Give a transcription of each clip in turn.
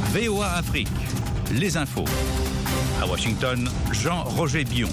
VOA Afrique, les infos. À Washington, Jean-Roger Bion.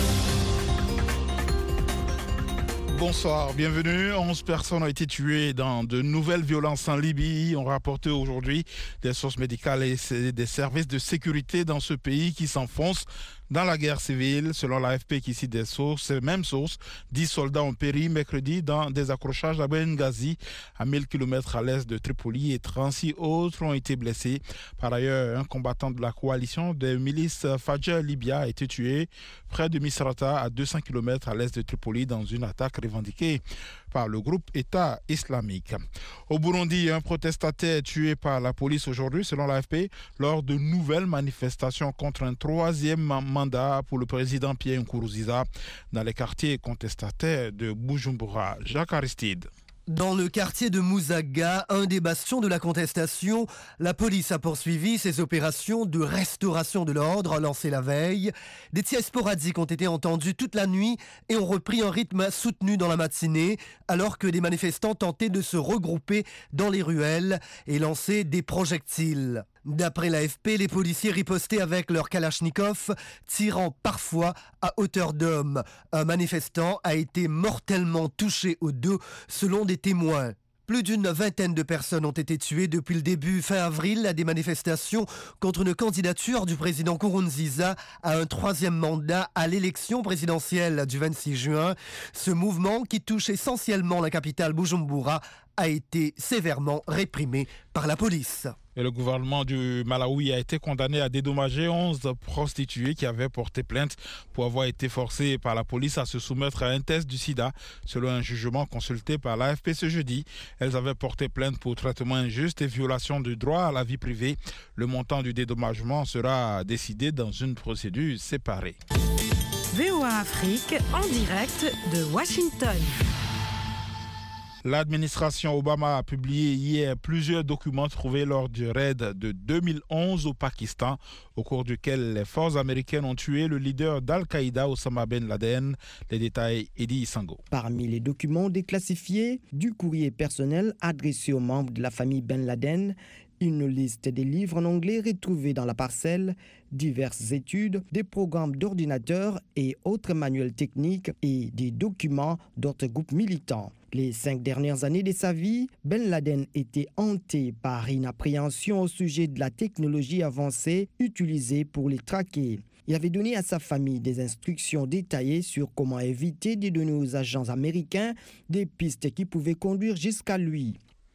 Bonsoir, bienvenue. 11 personnes ont été tuées dans de nouvelles violences en Libye. On rapporté aujourd'hui des sources médicales et des services de sécurité dans ce pays qui s'enfoncent dans la guerre civile. Selon l'AFP qui cite ces mêmes sources, 10 soldats ont péri mercredi dans des accrochages à Benghazi, à 1000 km à l'est de Tripoli, et 36 autres ont été blessés. Par ailleurs, un combattant de la coalition des milices Fajr Libya a été tué près de Misrata, à 200 km à l'est de Tripoli, dans une attaque revendiquée par le groupe État islamique. Au Burundi, un protestataire est tué par la police aujourd'hui, selon l'AFP, lors de nouvelles manifestations contre un troisième mandat pour le président Pierre Nkurunziza dans les quartiers contestataires de Bujumbura. Jacques Aristide. Dans le quartier de Musaga, un des bastions de la contestation, la police a poursuivi ses opérations de restauration de l'ordre lancées la veille. Des tirs sporadiques ont été entendus toute la nuit et ont repris un rythme soutenu dans la matinée, alors que des manifestants tentaient de se regrouper dans les ruelles et lancer des projectiles. D'après l'AFP, les policiers ripostaient avec leurs kalachnikovs, tirant parfois à hauteur d'homme. Un manifestant a été mortellement touché au dos, selon des témoins. Plus d'une vingtaine de personnes ont été tuées depuis le début fin avril à des manifestations contre une candidature du président Nkurunziza à un troisième mandat à l'élection présidentielle du 26 juin. Ce mouvement, qui touche essentiellement la capitale Bujumbura, a été sévèrement réprimé par la police. Et le gouvernement du Malawi a été condamné à dédommager 11 prostituées qui avaient porté plainte pour avoir été forcées par la police à se soumettre à un test du sida. Selon un jugement consulté par l'AFP ce jeudi, elles avaient porté plainte pour traitement injuste et violation du droit à la vie privée. Le montant du dédommagement sera décidé dans une procédure séparée. VOA Afrique en direct de Washington. L'administration Obama a publié hier plusieurs documents trouvés lors du raid de 2011 au Pakistan, au cours duquel les forces américaines ont tué le leader d'Al-Qaïda, Osama Ben Laden. Les détails, Eddie Sango. Parmi les documents déclassifiés, du courrier personnel adressé aux membres de la famille Ben Laden, une liste des livres en anglais retrouvés dans la parcelle, diverses études, des programmes d'ordinateur et autres manuels techniques et des documents d'autres groupes militants. Les 5 dernières années de sa vie, Ben Laden était hanté par une appréhension au sujet de la technologie avancée utilisée pour les traquer. Il avait donné à sa famille des instructions détaillées sur comment éviter de donner aux agents américains des pistes qui pouvaient conduire jusqu'à lui.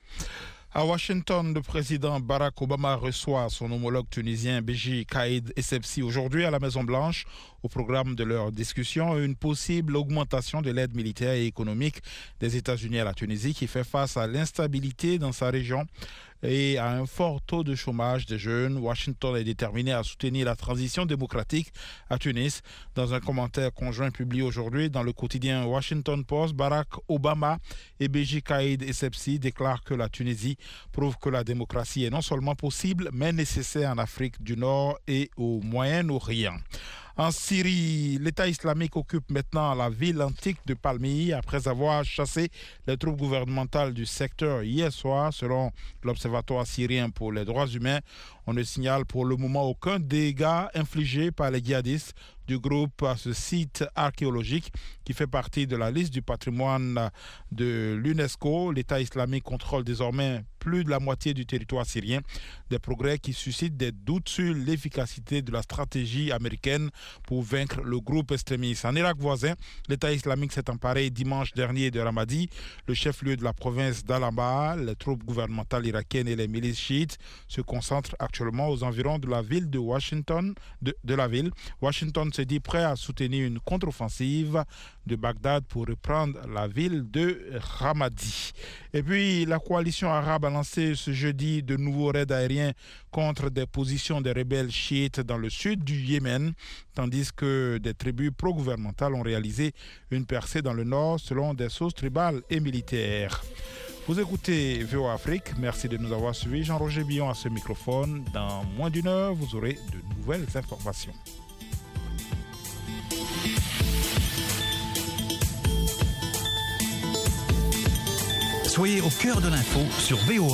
À Washington, le président Barack Obama reçoit son homologue tunisien Béji Caïd Essebsi aujourd'hui à la Maison-Blanche. Au programme de leur discussion, une possible augmentation de l'aide militaire et économique des États-Unis à la Tunisie, qui fait face à l'instabilité dans sa région et à un fort taux de chômage des jeunes. Washington est déterminé à soutenir la transition démocratique à Tunis. Dans un commentaire conjoint publié aujourd'hui dans le quotidien Washington Post, Barack Obama et Béji Caïd Essebsi déclarent que la Tunisie prouve que la démocratie est non seulement possible, mais nécessaire en Afrique du Nord et au Moyen-Orient. En Syrie, l'État islamique occupe maintenant la ville antique de Palmyre après avoir chassé les troupes gouvernementales du secteur hier soir. Selon l'Observatoire syrien pour les droits humains, on ne signale pour le moment aucun dégât infligé par les djihadistes du groupe à ce site archéologique qui fait partie de la liste du patrimoine de l'UNESCO. L'État islamique contrôle désormais plus de la moitié du territoire syrien, des progrès qui suscitent des doutes sur l'efficacité de la stratégie américaine pour vaincre le groupe extrémiste. En Irak voisin, l'État islamique s'est emparé dimanche dernier de Ramadi, le chef-lieu de la province d'Al-Anbar. Les troupes gouvernementales irakiennes et les milices chiites se concentrent actuellement aux environs de la ville de Washington. Washington se dit prêt à soutenir une contre-offensive de Bagdad pour reprendre la ville de Ramadi. Et puis, la coalition arabe a lancé ce jeudi de nouveaux raids aériens contre des positions des rebelles chiites dans le sud du Yémen, tandis que des tribus pro-gouvernementales ont réalisé une percée dans le nord selon des sources tribales et militaires. Vous écoutez VOA Afrique, merci de nous avoir suivis. Jean-Roger Bion à ce microphone. Dans moins d'une heure, vous aurez de nouvelles informations. Soyez au cœur de l'info sur VOA.